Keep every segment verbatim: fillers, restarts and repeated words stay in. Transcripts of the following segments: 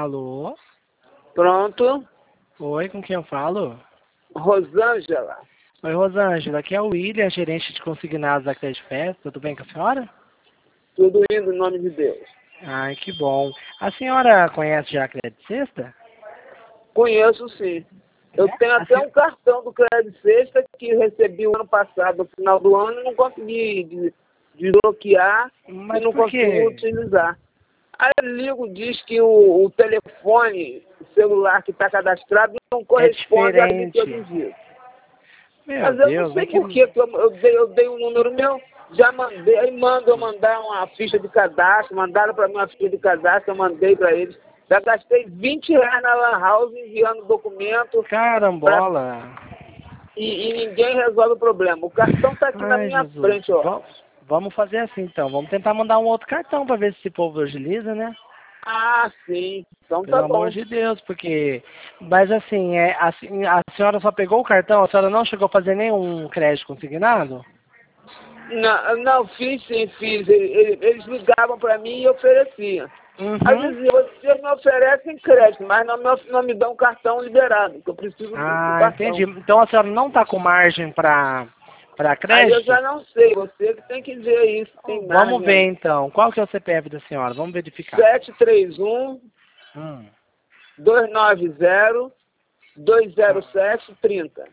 Alô? Pronto. Oi, com quem eu falo? Rosângela. Oi, Rosângela. Aqui é o William, gerente de consignados da Credit Fest. Tudo bem com a senhora? Tudo indo em nome de Deus. Ai, que bom. A senhora conhece já a Credit Sexta? Conheço sim. Eu É? tenho A até se- um cartão do Crédito Sexta que recebi o ano passado, no final do ano, e não consegui de- desbloquear e Mas não por consigo quê? utilizar. Aí eu ligo, diz que o, o telefone celular que está cadastrado não É corresponde ali que eu diferente. digito. Meu Mas eu não Deus, sei é que... por que que eu, eu, dei, eu dei um número meu, já mandei, aí mando eu mandar uma ficha de cadastro, mandaram para mim uma ficha de cadastro, eu mandei para eles. Já gastei vinte reais na Lan House enviando documento pra, Carambola. e, e ninguém resolve o problema. O cartão está aqui na Ai, minha Jesus. frente, ó. Vam- Vamos fazer assim, então. Vamos tentar mandar um outro cartão para ver se esse povo agiliza, né? Ah, sim. Então Pelo tá amor bom. de Deus, porque... Mas assim, é, assim, a senhora só pegou o cartão? A senhora não chegou a fazer nenhum crédito consignado? Não, não, fiz sim, fiz. Eles, eles ligavam para mim e ofereciam. Às Uhum. vezes vocês me oferecem crédito, mas não me, of- não me dão cartão liberado, porque eu preciso do, do Ah, entendi. cartão. Então a senhora não está com margem para para Aí eu crédito? já não sei, você que tem que ver isso, tem Vamos margem ver aí. então. Qual que é o C P F da senhora? Vamos verificar. sete três um, Hum. dois nove zero, dois zero Ah, sete, trinta.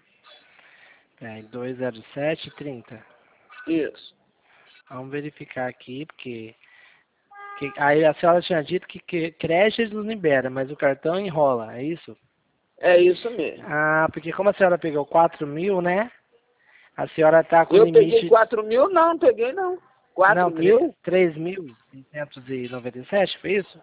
é, dois zero sete trinta. Isso. Vamos verificar aqui, porque... que- aí a senhora tinha dito que, que crédito não libera, mas o cartão enrola, é isso? É isso mesmo. Ah, porque como a senhora pegou quatro mil, né? A senhora tá com Eu peguei limite... quatro mil? Não, não peguei não. Não, quatro mil? três mil seiscentos e noventa e sete, foi isso?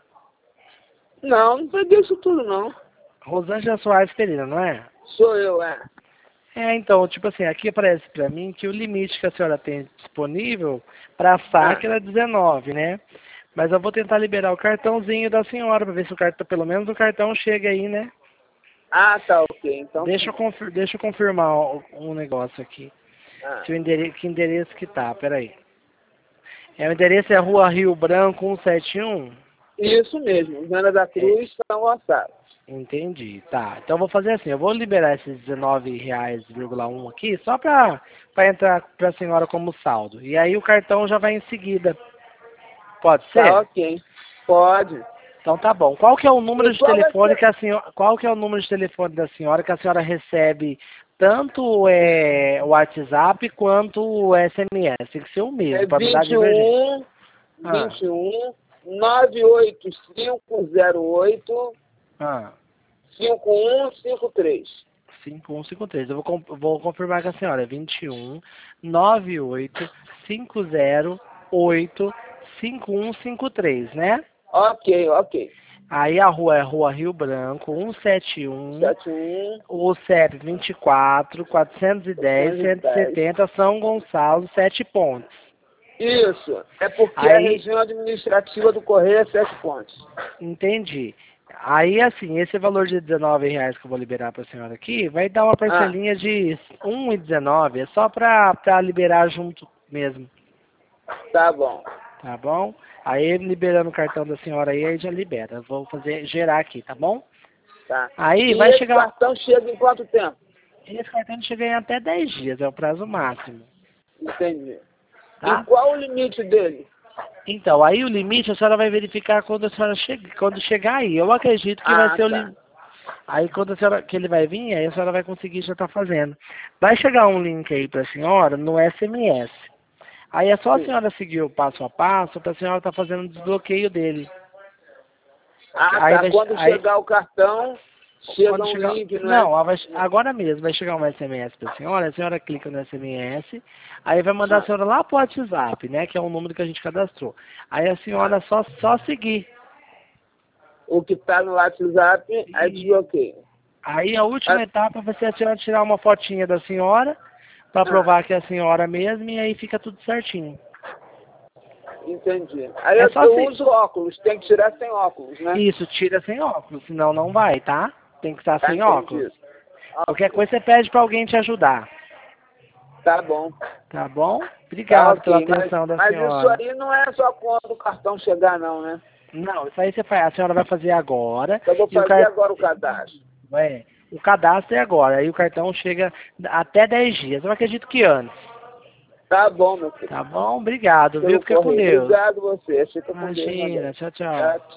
Não, não peguei isso tudo não. Rosângela Soares Pereira, não é? Sou eu, é. É, então, tipo assim, aqui aparece pra mim que o limite que a senhora tem disponível para Ah, saque era dezenove, né? Mas eu vou tentar liberar o cartãozinho da senhora para ver se o cartão, pelo menos o cartão chega aí, né? ah tá ok. Então tá Deixa eu, bom. confir, deixa eu confirmar o- um negócio aqui. Ah, Se o endereço, que endereço que tá, peraí. É, o endereço é Rua Rio Branco cento e setenta e um? isso mesmo, Viana da É, Cruz, São Gonçalo. entendi, tá. Então eu vou fazer assim, eu vou liberar esses dezenove reais vírgula um aqui, só pra, pra entrar pra senhora como saldo. E aí o cartão já vai em seguida. Pode Tá ser? ok. Pode. Então tá bom. Qual que é o E número de qual vai telefone ser? que a senhora, qual que é o número de telefone da senhora que a senhora recebe tanto é, o WhatsApp quanto o S M S? Tem que ser o É mesmo, para não dar vinte e divergência. um, Ah, vinte e um, nove oito cinco zero oito, ah, cinco um cinco três. cinco um cinco três. Eu vou, com- vou confirmar com a senhora. É vinte e um, nove oito cinco zero oito cinco um cinco três, né? Ok, ok. Aí a rua é Rua Rio Branco, cento e setenta e um. sete um, O C E P vinte e quatro, quatrocentos e dez, cento e dez. setenta, São Gonçalo, sete pontos. Isso. É porque a Aí, região administrativa do Correio é Sete Pontes. entendi. Aí, assim, esse valor de dezenove reais que eu vou liberar para a senhora aqui, vai dar uma Ah, parcelinha de um e dezenove, é só para para liberar junto mesmo, tá bom. tá bom? Aí, liberando o cartão da senhora aí, aí já libera. Eu vou fazer, gerar aqui, tá bom? Tá. Aí, E vai esse chegar, cartão chega em quanto tempo? esse cartão chega em até dez dias, é o prazo máximo, Entendi. E tá? qual o limite dele? Então, aí o limite a senhora vai verificar quando a senhora chega, quando chegar aí. Eu acredito que vai Ah, ser o tá. limite. Aí quando a senhora, que ele vai vir, aí a senhora vai conseguir já estar fazendo. Vai chegar um link aí para a senhora no S M S. Aí é só a Sim. senhora seguir o passo a passo para a senhora estar fazendo o desbloqueio dele. Ah, Aí tá. vai, Quando aí, chegar o cartão, chega quando um chegar. link, não é? Não, vai- agora mesmo vai chegar um S M S para a senhora, a senhora clica no S M S, aí vai mandar a Ah, senhora lá pro WhatsApp, né? Que é o número que a gente cadastrou. Aí a ah. senhora só, só seguir. O que tá no WhatsApp, aí desbloqueia. Aí a última Ah, etapa vai ser a senhora tirar uma fotinha da senhora para ah, provar que é a senhora mesmo e aí fica tudo certinho. entendi. Aí É eu, só eu se... uso óculos, tem que tirar sem óculos, né? Isso, tira sem óculos, senão não vai, tá? Tem que estar Tá sem óculos. entendido. Qualquer Ok. coisa você pede para alguém te ajudar, Tá bom. tá bom? Tá Obrigado pela ok. Mas, atenção da mas isso senhora. aí não é só quando o cartão chegar, não, né? Não, isso aí você faz, a senhora vai fazer agora. Eu vou e o fazer car- agora o cadastro. É, o cadastro é agora, aí o cartão chega até dez dias. Eu acredito que antes. Tá bom, meu filho. Tá bom? Obrigado, viu? Pelo Fica com correio. Deus. Obrigado você. Fica com Deus. Imagina, também. tchau, tchau. Tchau, tchau.